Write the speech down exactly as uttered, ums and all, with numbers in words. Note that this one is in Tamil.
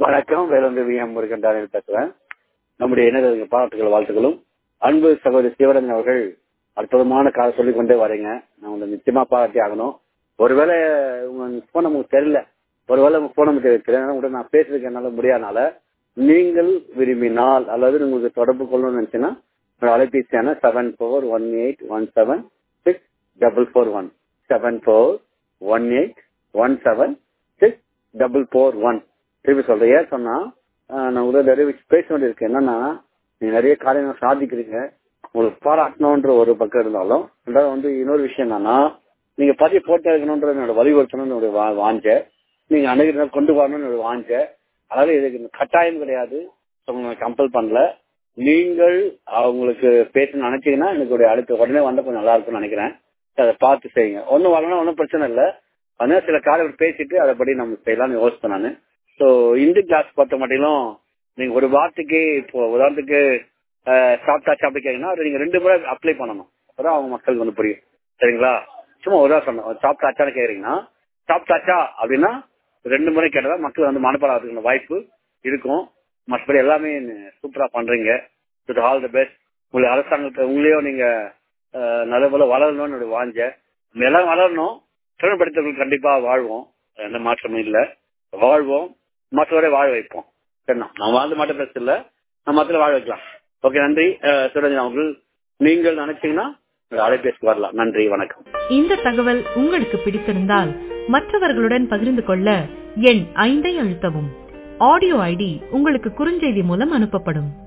வணக்கம். வேலந்து வி எம் முருகன் தானியல் பேசுறேன். நம்முடைய இணைய பாராட்டுகள் வாழ்த்துக்களும். அன்பு சகோதரி சிவரஞ்சன் அவர்கள் அற்புதமான கால சொல்லிக் கொண்டே வரீங்க. நான் உங்களை நிச்சயமா பாராட்டி ஆகணும். ஒருவேளை உங்க போன் நமக்கு தெரியல, ஒருவேளை உங்க போன் நமக்கு தெரியல, உடனே நான் பேசுறதுக்கு என்னால முடியாதனால நீங்கள் விரும்பினால் அல்லது உங்களுக்கு தொடர்பு கொள்ளணும்னு நினைச்சுன்னா அலைபேசியான seven four one eight one seven six double four one seven four one eight one seven six double four one திருப்பி சொல்றேன். ஏன் சொன்னா நான் உதவி நிறைய பேச வேண்டியிருக்கு. என்னன்னா நீங்க நிறைய காரியங்கள் சாதிக்கிறீங்க, உங்களுக்கு பாராட்டணும்ன்ற ஒரு பக்கம் இருந்தாலும் ரெண்டாவது வந்து இன்னொரு விஷயம் என்னன்னா நீங்க பதிவு போட்டே இருக்கணும்ன்ற என்னோட வலியுறுத்தணும் என்னுடைய வாஞ்ச, நீங்க அணுகிற கொண்டு வரணும்னு என்னோட வாஞ்ச. அதாவது இதுக்கு கட்டாயம் கிடையாது, கம்பல் பண்ணல. நீங்கள் அவங்களுக்கு பேச நினைச்சீங்கன்னா எனக்கு அடுத்த உடனே வந்தா கொஞ்சம் நல்லா இருக்கும்னு நினைக்கிறேன். அதை பார்த்து செய்யுங்க. ஒன்னும் வரலாம், ஒன்னும் பிரச்சனை இல்லை. அதனால சில காரியங்கள் பேசிட்டு அதைப்படி நம்ம செய்யலாம்னு யோசிப்பேன் நான். ஸோ இந்தி கிளாஸ் பார்த்த மாட்டிலும் நீங்க ஒரு வார்த்தைக்கு இப்போ உதாரணத்துக்கு சாப்பிட்டாச்சு அப்படி கேட்டீங்கன்னா அதை நீங்க ரெண்டு முறை அப்ளை பண்ணணும். அப்பதான் அவங்க மக்களுக்கு வந்து புரியும். சரிங்களா? சும்மா ஒரு சொன்னோம் சாப்பிட்டாச்சான்னு கேக்குறீங்கன்னா சாப்பிட்டாச்சா அப்படின்னா ரெண்டு முறை கேட்டதா மக்கள் வந்து மனப்பாடம் வாய்ப்பு இருக்கும். மற்றபடி எல்லாமே சூப்பரா பண்றீங்க. All the best. உங்களுடைய அரசாங்கத்தை உங்களையும் நீங்க நல்ல போல வளரணும்னு வாஞ்ச. எல்லாம் வளரணும். திறன்படுத்தவர்கள் கண்டிப்பா வாழ்வோம், எந்த மாற்றமும் இல்லை. வாழ்வோம், மற்றவரை வாழ வைப்போம். சரிண்ணா, நான் வாழ்ந்து மட்டும் பேச இல்லை, நம்ம மற்ற வாழ வைக்கலாம். ஓகே, நன்றி. சிவரஞ்சன் அவர்கள் நீங்கள் நினைச்சீங்கன்னா அலைபேசிக்கு வரலாம். நன்றி, வணக்கம். இந்த தகவல் உங்களுக்கு பிடித்திருந்தால் மற்றவர்களுடன் பகிர்ந்து கொள்ள எண் ஐந்தை அழுத்தவும். ஆடியோ ஐடி உங்களுக்கு குறுஞ்செய்தி மூலம் அனுப்பப்படும்.